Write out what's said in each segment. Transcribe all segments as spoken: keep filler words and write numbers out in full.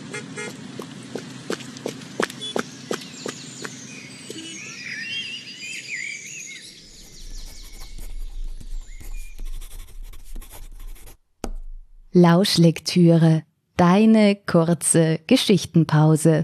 Lauschlektüre, deine kurze Geschichtenpause.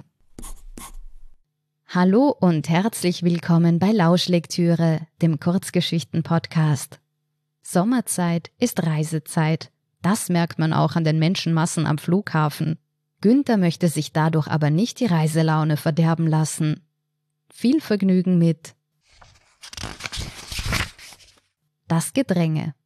Hallo und herzlich willkommen bei Lauschlektüre, dem Kurzgeschichten-Podcast. Sommerzeit ist Reisezeit. Das merkt man auch an den Menschenmassen am Flughafen. Günther möchte sich dadurch aber nicht die Reiselaune verderben lassen. Viel Vergnügen mit Das Gedränge.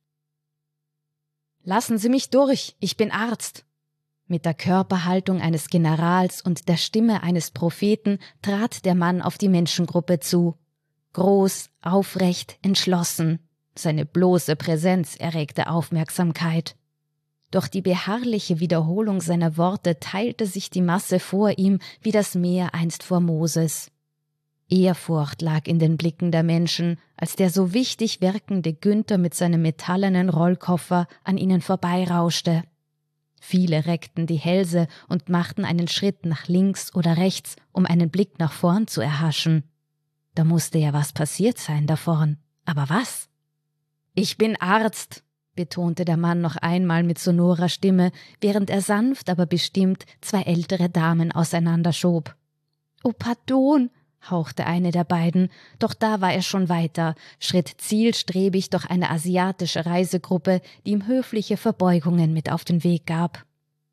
»Lassen Sie mich durch, ich bin Arzt!« Mit der Körperhaltung eines Generals und der Stimme eines Propheten trat der Mann auf die Menschengruppe zu. Groß, aufrecht, entschlossen. Seine bloße Präsenz erregte Aufmerksamkeit. Durch die beharrliche Wiederholung seiner Worte teilte sich die Masse vor ihm wie das Meer einst vor Moses. Ehrfurcht lag in den Blicken der Menschen, als der so wichtig wirkende Günther mit seinem metallenen Rollkoffer an ihnen vorbeirauschte. Viele reckten die Hälse und machten einen Schritt nach links oder rechts, um einen Blick nach vorn zu erhaschen. Da musste ja was passiert sein da vorn. Aber was? »Ich bin Arzt«, betonte der Mann noch einmal mit sonorer Stimme, während er sanft, aber bestimmt zwei ältere Damen auseinanderschob. »Oh, pardon«, hauchte eine der beiden, doch da war er schon weiter, schritt zielstrebig durch eine asiatische Reisegruppe, die ihm höfliche Verbeugungen mit auf den Weg gab.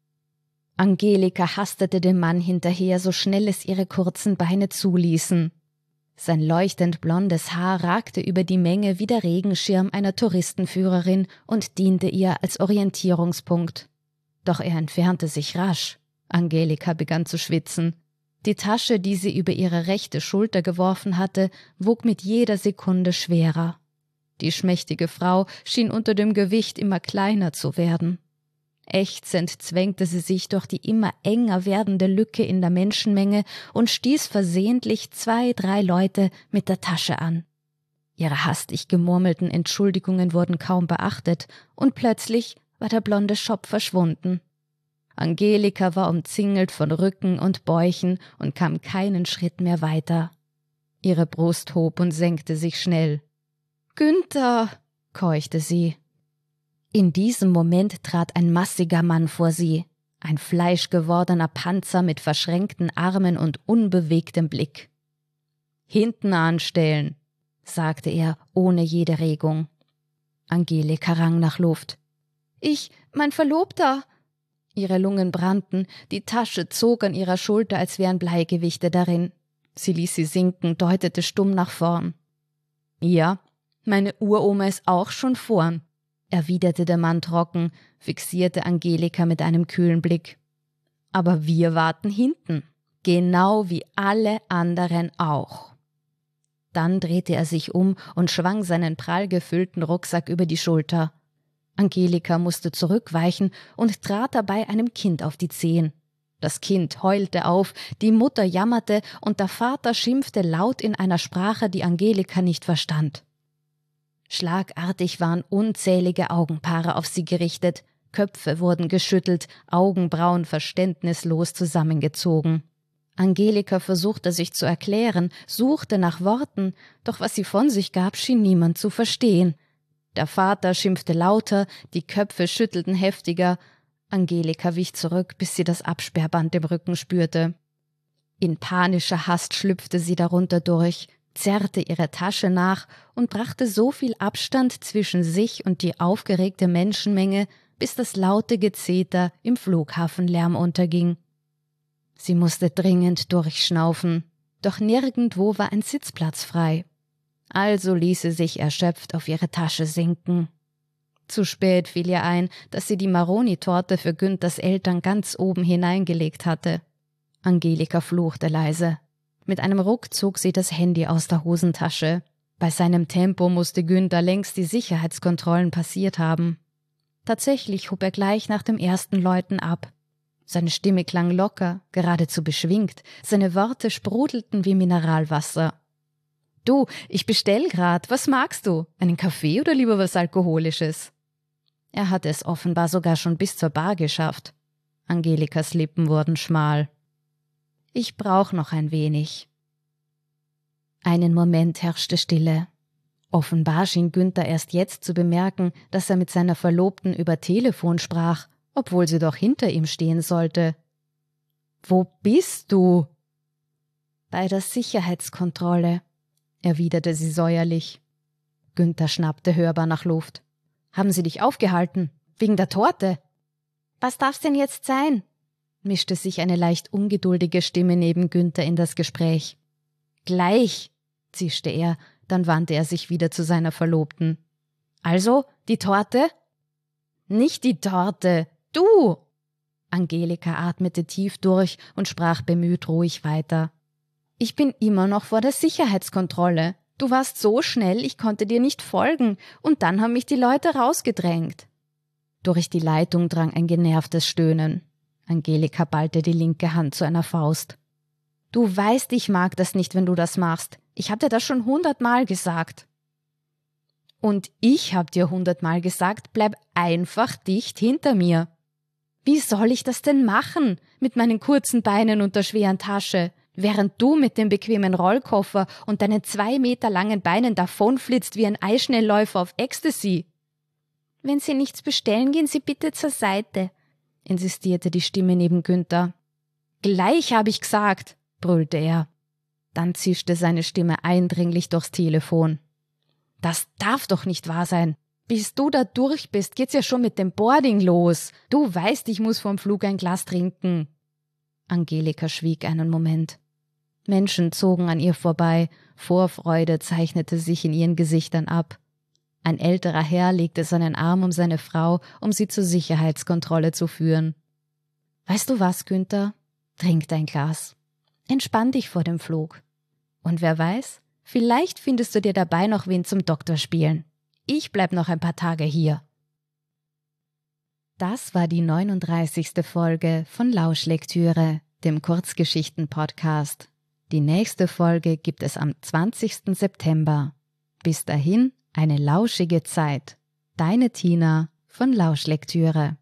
Angelika hastete dem Mann hinterher, so schnell es ihre kurzen Beine zuließen. Sein leuchtend blondes Haar ragte über die Menge wie der Regenschirm einer Touristenführerin und diente ihr als Orientierungspunkt. Doch er entfernte sich rasch. Angelika begann zu schwitzen. Die Tasche, die sie über ihre rechte Schulter geworfen hatte, wog mit jeder Sekunde schwerer. Die schmächtige Frau schien unter dem Gewicht immer kleiner zu werden. Ächzend zwängte sie sich durch die immer enger werdende Lücke in der Menschenmenge und stieß versehentlich zwei, drei Leute mit der Tasche an. Ihre hastig gemurmelten Entschuldigungen wurden kaum beachtet, und plötzlich war der blonde Schopf verschwunden. Angelika war umzingelt von Rücken und Bäuchen und kam keinen Schritt mehr weiter. Ihre Brust hob und senkte sich schnell. »Günther«, keuchte sie. In diesem Moment trat ein massiger Mann vor sie, ein fleischgewordener Panzer mit verschränkten Armen und unbewegtem Blick. »Hinten anstellen«, sagte er ohne jede Regung. Angelika rang nach Luft. »Ich, mein Verlobter!« Ihre Lungen brannten, die Tasche zog an ihrer Schulter, als wären Bleigewichte darin. Sie ließ sie sinken, deutete stumm nach vorn. »Ja, meine Uroma ist auch schon vorn«, erwiderte der Mann trocken, fixierte Angelika mit einem kühlen Blick. »Aber wir warten hinten, genau wie alle anderen auch.« Dann drehte er sich um und schwang seinen prall gefüllten Rucksack über die Schulter. Angelika musste zurückweichen und trat dabei einem Kind auf die Zehen. Das Kind heulte auf, die Mutter jammerte und der Vater schimpfte laut in einer Sprache, die Angelika nicht verstand. Schlagartig waren unzählige Augenpaare auf sie gerichtet, Köpfe wurden geschüttelt, Augenbrauen verständnislos zusammengezogen. Angelika versuchte sich zu erklären, suchte nach Worten, doch was sie von sich gab, schien niemand zu verstehen. Der Vater schimpfte lauter, die Köpfe schüttelten heftiger. Angelika wich zurück, bis sie das Absperrband im Rücken spürte. In panischer Hast schlüpfte sie darunter durch, zerrte ihre Tasche nach und brachte so viel Abstand zwischen sich und die aufgeregte Menschenmenge, bis das laute Gezeter im Flughafenlärm unterging. Sie musste dringend durchschnaufen, doch nirgendwo war ein Sitzplatz frei. Also ließ sie sich erschöpft auf ihre Tasche sinken. Zu spät fiel ihr ein, dass sie die Maroni-Torte für Günthers Eltern ganz oben hineingelegt hatte. Angelika fluchte leise. Mit einem Ruck zog sie das Handy aus der Hosentasche. Bei seinem Tempo musste Günther längst die Sicherheitskontrollen passiert haben. Tatsächlich hob er gleich nach dem ersten Läuten ab. Seine Stimme klang locker, geradezu beschwingt, seine Worte sprudelten wie Mineralwasser. »Du, ich bestell grad, was magst du? Einen Kaffee oder lieber was Alkoholisches?« Er hatte es offenbar sogar schon bis zur Bar geschafft. Angelikas Lippen wurden schmal. »Ich brauch noch ein wenig.« Einen Moment herrschte Stille. Offenbar schien Günther erst jetzt zu bemerken, dass er mit seiner Verlobten über Telefon sprach, obwohl sie doch hinter ihm stehen sollte. »Wo bist du?« »Bei der Sicherheitskontrolle«, erwiderte sie säuerlich. Günther schnappte hörbar nach Luft. »Haben sie dich aufgehalten? Wegen der Torte?« »Was darf's denn jetzt sein?« mischte sich eine leicht ungeduldige Stimme neben Günther in das Gespräch. »Gleich«, zischte er, dann wandte er sich wieder zu seiner Verlobten. »Also, die Torte?« »Nicht die Torte, du!« Angelika atmete tief durch und sprach bemüht ruhig weiter. »Ich bin immer noch vor der Sicherheitskontrolle. Du warst so schnell, ich konnte dir nicht folgen, und dann haben mich die Leute rausgedrängt.« Durch die Leitung drang ein genervtes Stöhnen. Angelika ballte die linke Hand zu einer Faust. »Du weißt, ich mag das nicht, wenn du das machst. Ich hab dir das schon hundertmal gesagt.« »Und ich hab dir hundertmal gesagt, bleib einfach dicht hinter mir.« »Wie soll ich das denn machen, mit meinen kurzen Beinen und der schweren Tasche, während du mit dem bequemen Rollkoffer und deinen zwei Meter langen Beinen davonflitzt wie ein Eisschnellläufer auf Ecstasy?« »Wenn Sie nichts bestellen, gehen Sie bitte zur Seite«, insistierte die Stimme neben Günther. »Gleich, habe ich gesagt«, brüllte er. Dann zischte seine Stimme eindringlich durchs Telefon. »Das darf doch nicht wahr sein. Bis du da durch bist, geht's ja schon mit dem Boarding los. Du weißt, ich muss vorm Flug ein Glas trinken.« Angelika schwieg einen Moment. Menschen zogen an ihr vorbei, Vorfreude zeichnete sich in ihren Gesichtern ab. Ein älterer Herr legte seinen Arm um seine Frau, um sie zur Sicherheitskontrolle zu führen. »Weißt du was, Günther? Trink dein Glas. Entspann dich vor dem Flug. Und wer weiß, vielleicht findest du dir dabei noch wen zum Doktor spielen. Ich bleib noch ein paar Tage hier.« Das war die neununddreißigste Folge von Lauschlektüre, dem Kurzgeschichten-Podcast. Die nächste Folge gibt es am zwanzigsten September. Bis dahin eine lauschige Zeit. Deine Tina von Lauschlektüre.